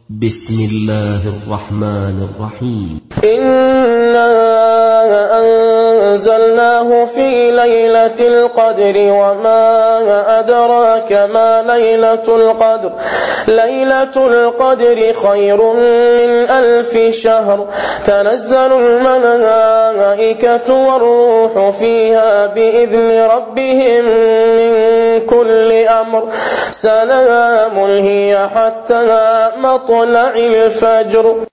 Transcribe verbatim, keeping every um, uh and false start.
بسم الله الرحمن الرحيم. إنا أنزلناه في ليلة القدر وما أدراك ما ليلة القدر ليلة القدر خير من ألف شهر تنزل الملائكة والروح فيها بإذن ربهم من كل أمر سلام هي حتى مطلع الفجر.